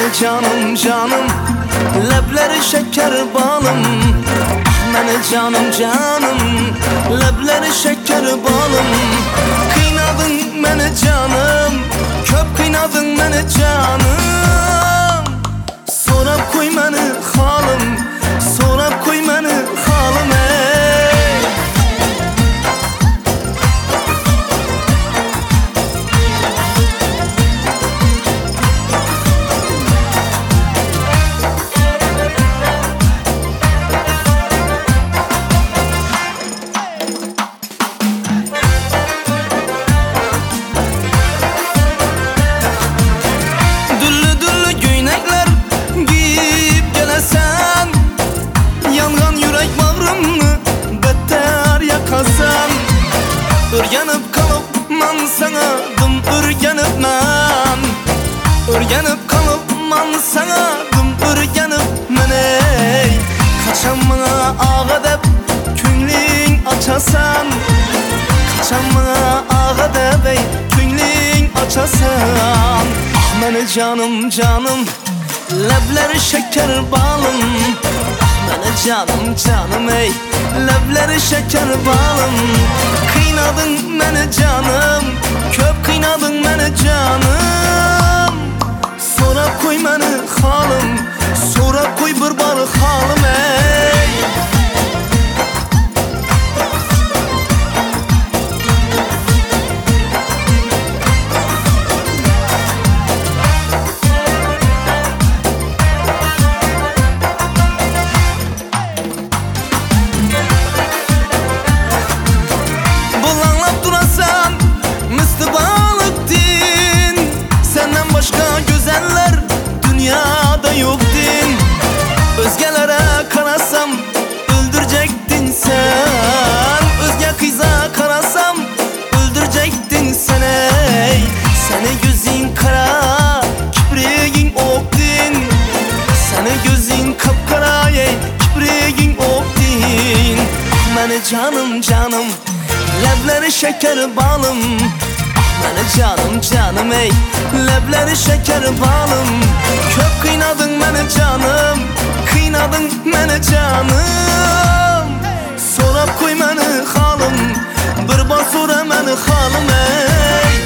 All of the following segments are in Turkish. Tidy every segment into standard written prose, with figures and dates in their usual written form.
canım canım, lebleri şeker balım. Məni canım canım, lebleri şeker balım. Kıynadın məni canım, köp kıynadın məni canım. Sorab koy məni halım, sorab koy məni halım ey. Örgenip kalıp man sana dım örgenip man. Örgenip kalıp man sana dım örgenip man ey. Kaçan bana ağa dep künlüğün açasan. Kaçan bana ağa dep ey künlüğün açasan. Ah məni canım canım, lebleri şeker balım. Məni canım canım ey, lebleri şeker balım. Kıynadın məni canım, köp kıynadın məni canım. Sorab koy məni halım, sorab koy bir barı halım ey. Dünyada yok din, özgelere karasam öldürecektin sen. Özge kıza karasam öldürecektin sen ey. Seni gözün kara, kibriğin ok din. Seni gözün kapkara ey, kibriğin ok din. Məni canım canım, lebleri şeker balım. Məni canım canım ey, lebleri şeker balım. Köp kıynadın məni canım, kıynadın məni canım. Sorab koy məni halım, bir bar sora məni halım ey.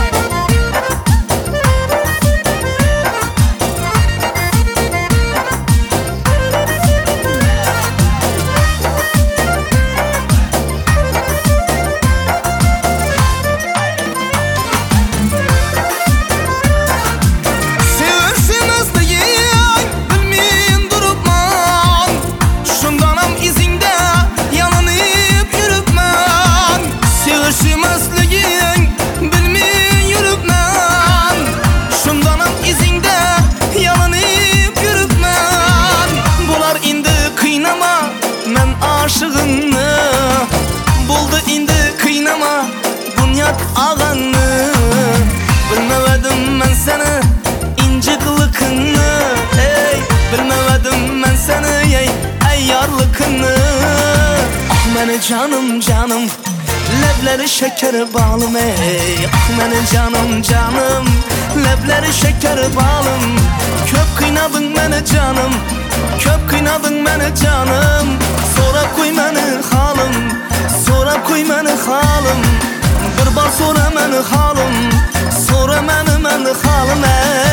Buldu indi kıynama bunyat ağanı. Bilmemedim ben seni inci kılıkını ey. Bilmemedim ben seni ey yarlıkını. Ah məni canım canım, lebleri şeker balım ey. Ah məni canım canım, lebleri şeker balım. Köp kıynadın məni canım, köp kıynadın məni canım. Sorab koy məni halım, sorab koy məni halım. Bir bar sora məni halım, sora məni halım ey.